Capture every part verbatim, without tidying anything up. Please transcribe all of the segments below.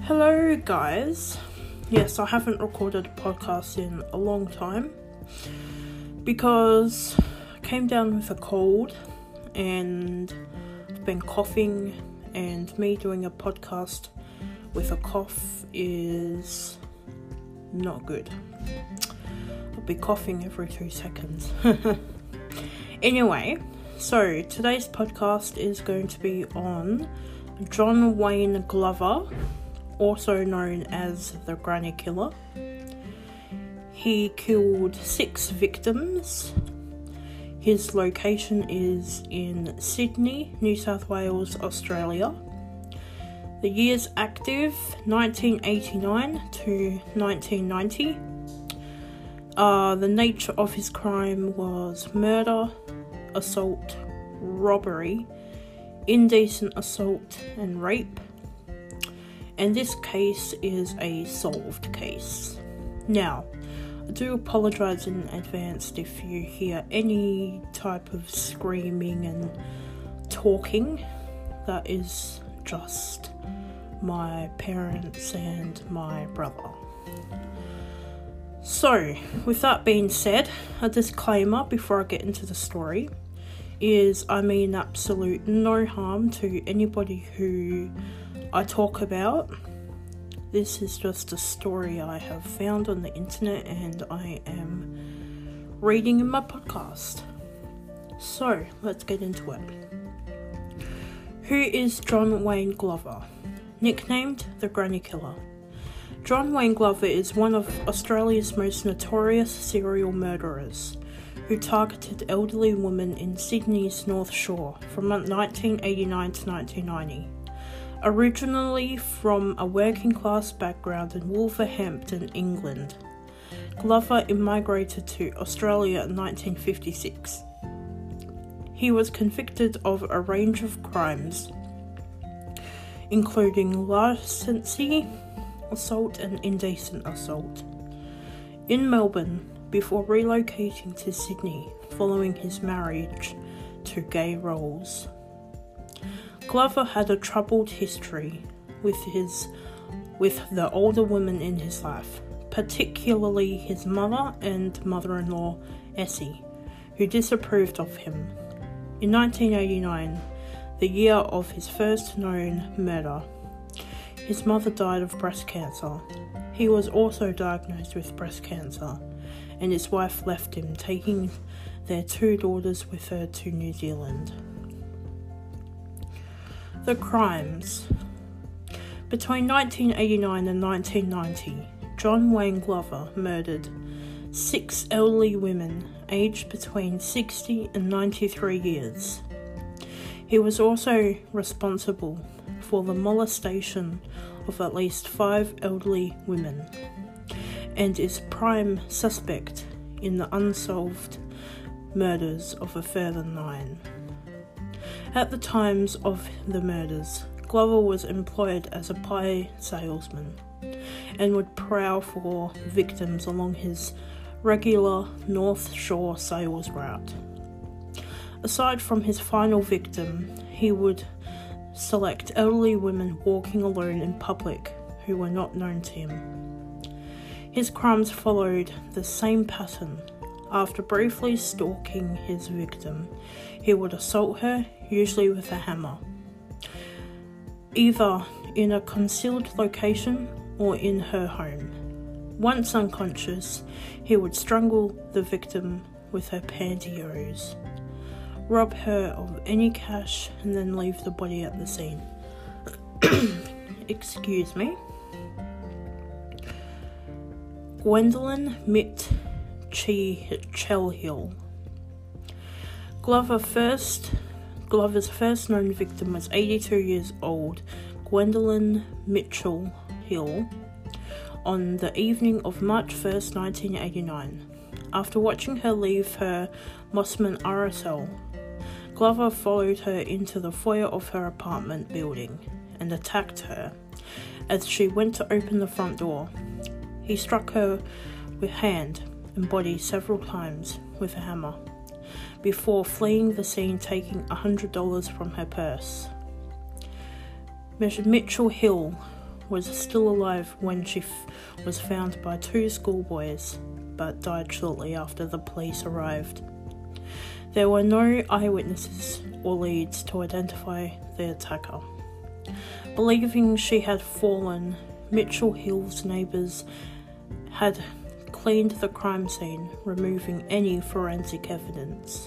Hello guys. Yes, I haven't recorded a podcast in a long time because I came down with a cold and I've been coughing, and me doing a podcast with a cough is not good. I'll be coughing every two seconds. Anyway, so today's podcast is going to be on John Wayne Glover, also known as the Granny Killer. He killed six victims. His location is in Sydney, New South Wales, Australia. The years active, nineteen eighty-nine to nineteen ninety. Uh, the nature of his crime was murder, assault, robbery, indecent assault and rape. And this case is a solved case. Now, I do apologise in advance if you hear any type of screaming and talking. That is just my parents and my brother. So, with that being said, a disclaimer before I get into the story is I mean absolute no harm to anybody who I talk about. This is just a story I have found on the internet and I am reading in my podcast. So, let's get into it. Who is John Wayne Glover? Nicknamed the Granny Killer. John Wayne Glover is one of Australia's most notorious serial murderers, who targeted elderly women in Sydney's North Shore from nineteen eighty-nine to nineteen ninety. Originally from a working-class background in Wolverhampton, England, Glover immigrated to Australia in nineteen fifty-six. He was convicted of a range of crimes, including larceny, assault and indecent assault, in Melbourne before relocating to Sydney following his marriage to Gay Rolls. Glover had a troubled history with his with the older women in his life, particularly his mother and mother-in-law Essie, who disapproved of him. In nineteen eighty-nine, the year of his first known murder, his mother died of breast cancer. He was also diagnosed with breast cancer, and his wife left him, taking their two daughters with her to New Zealand. The crimes. Between nineteen eighty-nine and nineteen ninety, John Wayne Glover murdered six elderly women aged between sixty and ninety-three years. He was also responsible for the molestation of at least five elderly women, and is prime suspect in the unsolved murders of a further nine. At the times of the murders, Glover was employed as a pie salesman and would prowl for victims along his regular North Shore sales route. Aside from his final victim, he would select elderly women walking alone in public who were not known to him. His crimes followed the same pattern. After briefly stalking his victim, he would assault her, usually with a hammer, either in a concealed location or in her home. Once unconscious, he would strangle the victim with her pantyhose, rob her of any cash, and then leave the body at the scene. Excuse me. Gwendolyn Mitt Chelhill. Glover first, Glover's first known victim was eighty-two years old Gwendolyn Mitchell Hill on the evening of March first, nineteen eighty-nine. After watching her leave her Mosman R S L, Glover followed her into the foyer of her apartment building and attacked her as she went to open the front door. He struck her with hand and body several times with a hammer, before fleeing the scene, taking one hundred dollars from her purse. Miss Mitchell Hill was still alive when she f- was found by two schoolboys, but died shortly after the police arrived. There were no eyewitnesses or leads to identify the attacker. Believing she had fallen, Mitchell Hill's neighbours had cleaned the crime scene, removing any forensic evidence.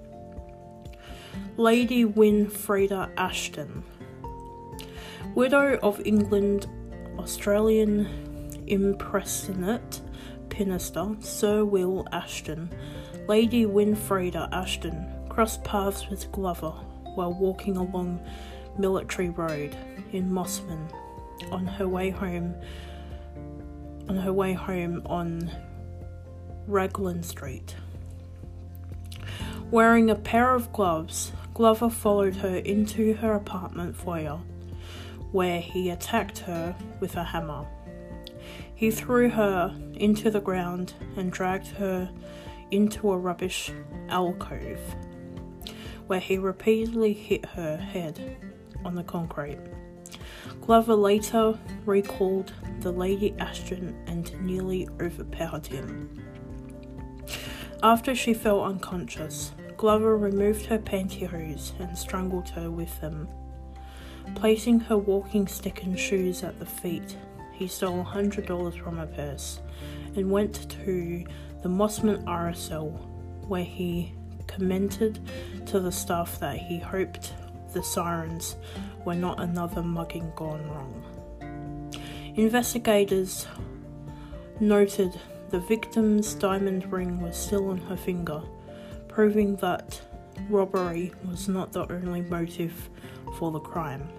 Lady Winfreda Ashton, widow of England Australian impersonate minister Sir Will Ashton, Lady Winfreda Ashton crossed paths with Glover while walking along Military Road in Mosman on her way home on her way home on Raglan Street. Wearing a pair of gloves, Glover followed her into her apartment foyer, where he attacked her with a hammer. He threw her into the ground and dragged her into a rubbish alcove, where he repeatedly hit her head on the concrete. Glover later recalled the Lady Ashton and nearly overpowered him. After she fell unconscious, Glover removed her pantyhose and strangled her with them. Placing her walking stick and shoes at the feet, he stole one hundred dollars from her purse and went to the Mosman R S L, where he commented to the staff that he hoped the sirens were not another mugging gone wrong. Investigators noted the victim's diamond ring was still on her finger, proving that robbery was not the only motive for the crime.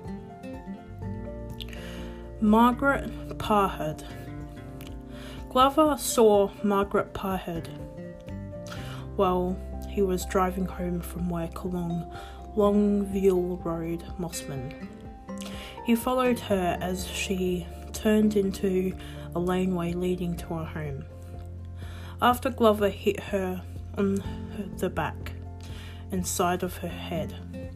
Margaret Parhead. Glover saw Margaret Parhead while he was driving home from work along Longview Road, Mosman. He followed her as she turned into a laneway leading to her home. After Glover hit her on her, the back and side of her head,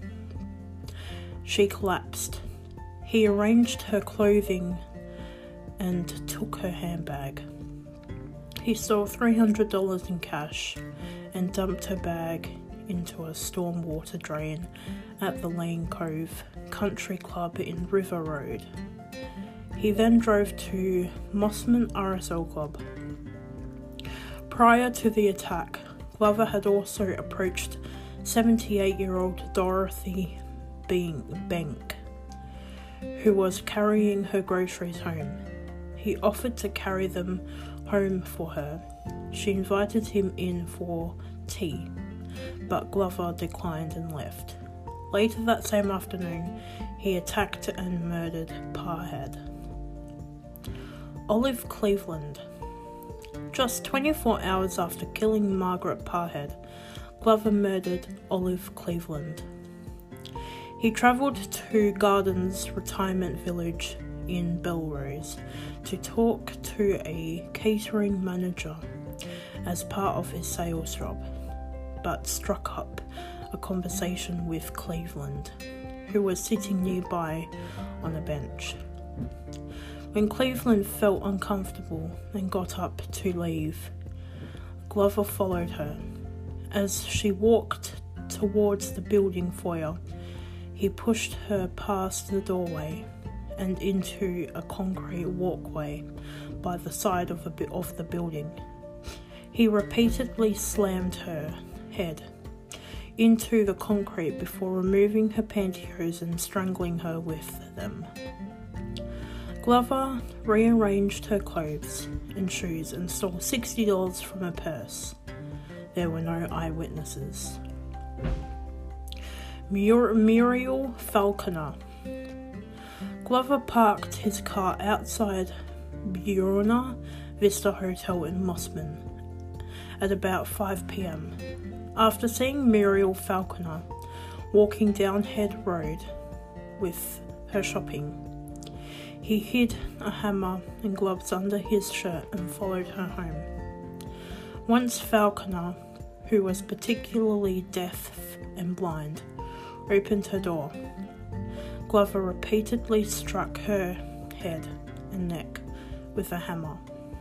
she collapsed. He arranged her clothing and took her handbag. He stole three hundred dollars in cash and dumped her bag into a stormwater drain at the Lane Cove Country Club in River Road. He then drove to Mosman R S L Club. Prior to the attack, Glover had also approached seventy-eight-year-old Dorothy Bank, who was carrying her groceries home. He offered to carry them home for her. She invited him in for tea, but Glover declined and left. Later that same afternoon, he attacked and murdered Parhead. Olive Cleveland. Just twenty-four hours after killing Margaret Parhead, Glover murdered Olive Cleveland. He travelled to Gardens Retirement Village in Belrose to talk to a catering manager as part of his sales job, but struck up a conversation with Cleveland, who was sitting nearby on a bench. When Cleveland felt uncomfortable and got up to leave, Glover followed her. As she walked towards the building foyer, he pushed her past the doorway and into a concrete walkway by the side of, a, of the building. He repeatedly slammed her head into the concrete before removing her pantyhose and strangling her with them. Glover rearranged her clothes and shoes and stole sixty dollars from her purse. There were no eyewitnesses. Mur- Muriel Falconer. Glover parked his car outside Buena Vista Hotel in Mosman at about five p.m. After seeing Muriel Falconer walking down Head Road with her shopping, he hid a hammer and gloves under his shirt and followed her home. Once Falconer, who was particularly deaf and blind, opened her door, Glover repeatedly struck her head and neck with a hammer.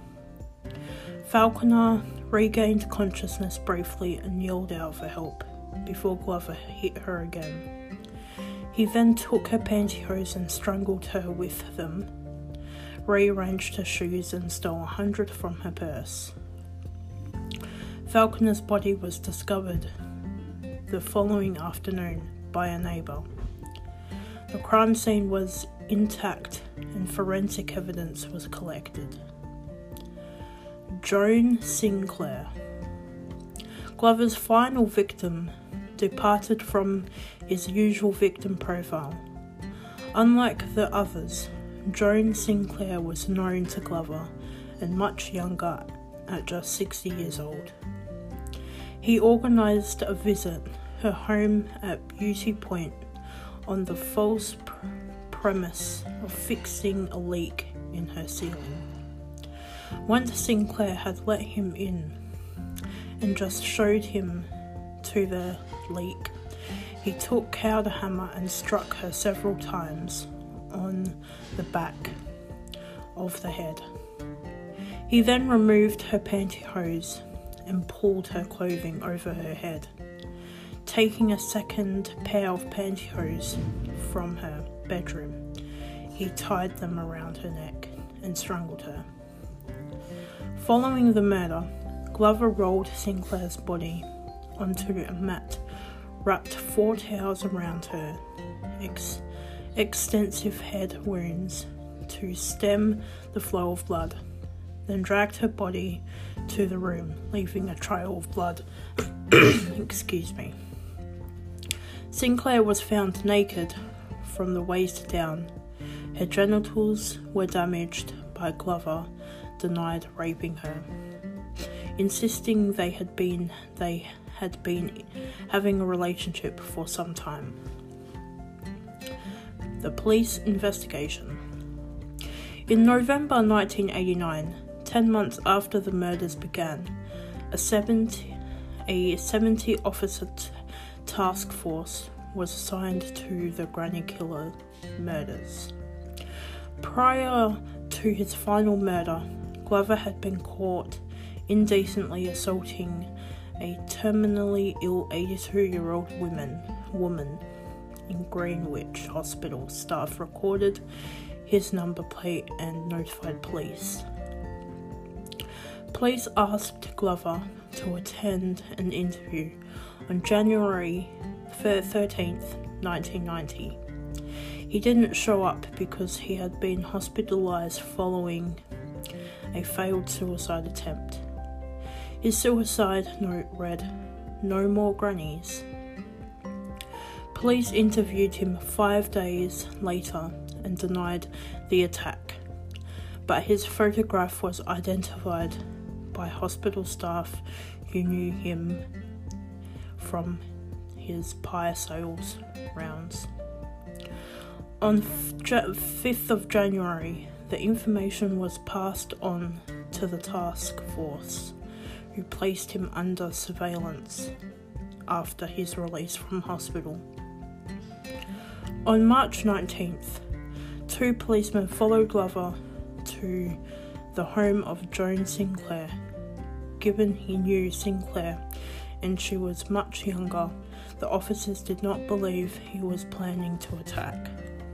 Falconer regained consciousness briefly and yelled out for help before Glover hit her again. He then took her pantyhose and strangled her with them, rearranged her shoes and stole a hundred from her purse. Falconer's body was discovered the following afternoon by a neighbour. The crime scene was intact and forensic evidence was collected. Joan Sinclair. Glover's final victim departed from his usual victim profile. Unlike the others, Joan Sinclair was known to Glover and much younger at just sixty years old. He organised a visit her home at Beauty Point on the false pr- premise of fixing a leak in her ceiling. Once Sinclair had let him in and just showed him to the leak, he took out a hammer and struck her several times on the back of the head. He then removed her pantyhose and pulled her clothing over her head. Taking a second pair of pantyhose from her bedroom, he tied them around her neck and strangled her. Following the murder, Glover rolled Sinclair's body onto a mat, wrapped four towels around her ex- extensive head wounds to stem the flow of blood, then dragged her body to the room, leaving a trail of blood. Excuse me. Sinclair was found naked from the waist down. Her genitals were damaged, but Glover denied raping her, insisting they had been they had been having a relationship for some time. The police investigation. In November nineteen eighty-nine, ten months after the murders began, a seventy a seventy officer t- task force was assigned to the Granny Killer murders. Prior to his final murder, Glover had been caught indecently assaulting a terminally ill eighty-two-year-old woman, woman in Greenwich Hospital. Staff recorded his number plate and notified police. Police asked Glover to attend an interview on January thirteenth, nineteen ninety. He didn't show up because he had been hospitalised following a failed suicide attempt. His suicide note read, "No more grannies." Police interviewed him five days later and denied the attack, but his photograph was identified by hospital staff who knew him from his pie sales rounds. On fifth of January, the information was passed on to the task force, who placed him under surveillance after his release from hospital. On March nineteenth, two policemen followed Glover to the home of Joan Sinclair. Given he knew Sinclair and she was much younger, the officers did not believe he was planning to attack.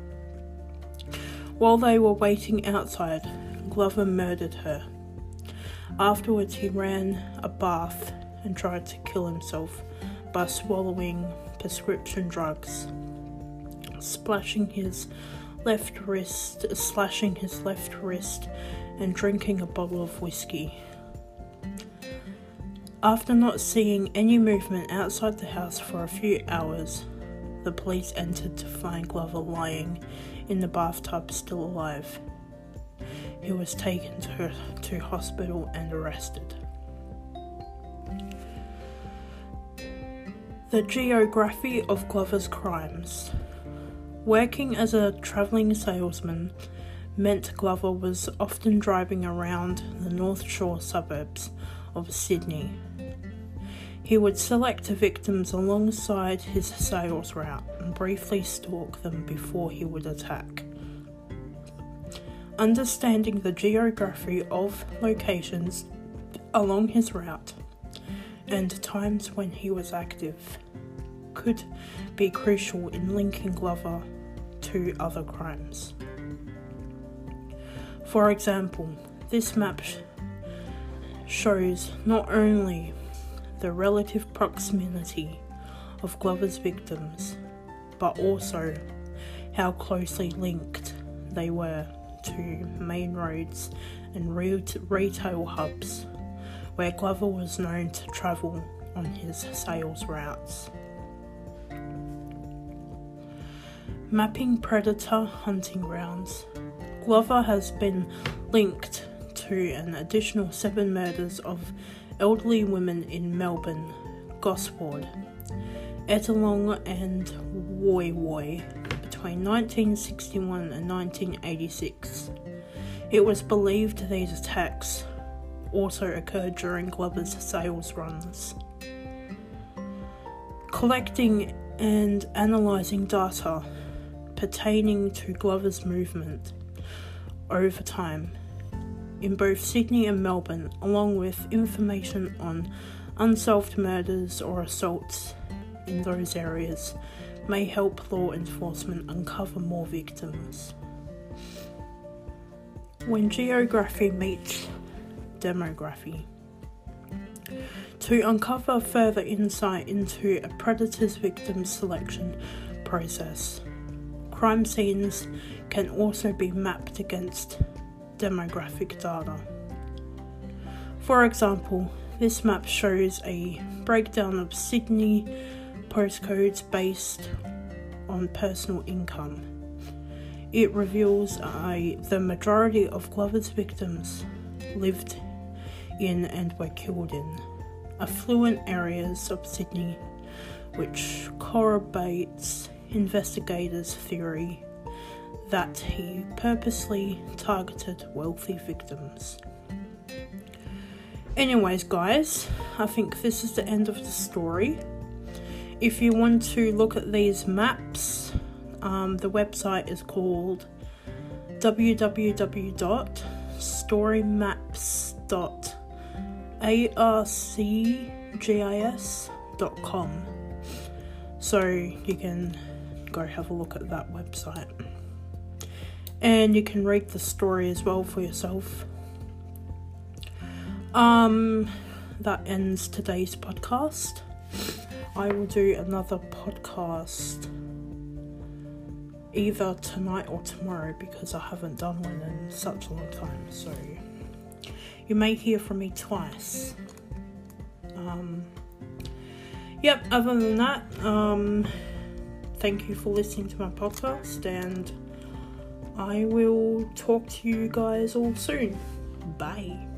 While they were waiting outside, Glover murdered her. Afterwards, he ran a bath and tried to kill himself by swallowing prescription drugs, splashing his left wrist, slashing his left wrist, and drinking a bottle of whiskey. After not seeing any movement outside the house for a few hours, the police entered to find Glover lying in the bathtub, still alive. He was taken to, to hospital and arrested. The geography of Glover's crimes. Working as a travelling salesman meant Glover was often driving around the North Shore suburbs of Sydney. He would select victims alongside his sales route and briefly stalk them before he would attack. Understanding the geography of locations along his route and times when he was active could be crucial in linking Glover to other crimes. For example, this map sh- shows not only the relative proximity of Glover's victims, but also how closely linked they were to main roads and re- retail hubs where Glover was known to travel on his sales routes. Mapping predator hunting grounds. Glover has been linked to an additional seven murders of elderly women in Melbourne, Gosford, Ettalong and Woy Woy between nineteen sixty-one and nineteen eighty-six. It was believed these attacks also occurred during Glover's sales runs. Collecting and analysing data pertaining to Glover's movement over time in both Sydney and Melbourne, along with information on unsolved murders or assaults in those areas, may help law enforcement uncover more victims. When geography meets demography. To uncover further insight into a predator's victim selection process, crime scenes can also be mapped against demographic data. For example, this map shows a breakdown of Sydney postcodes based on personal income. It reveals uh, the majority of Glover's victims lived in and were killed in affluent areas of Sydney, which corroborates investigators' theory that he purposely targeted wealthy victims. Anyways, guys, I think this is the end of the story. If you want to look at these maps, um, the website is called w w w dot storymaps dot arcgis dot com. So you can go have a look at that website. And you can read the story as well for yourself. Um, that ends today's podcast. I will do another podcast either tonight or tomorrow because I haven't done one in such a long time. So you may hear from me twice. Um, yep, other than that, um, thank you for listening to my podcast, and I will talk to you guys all soon. Bye.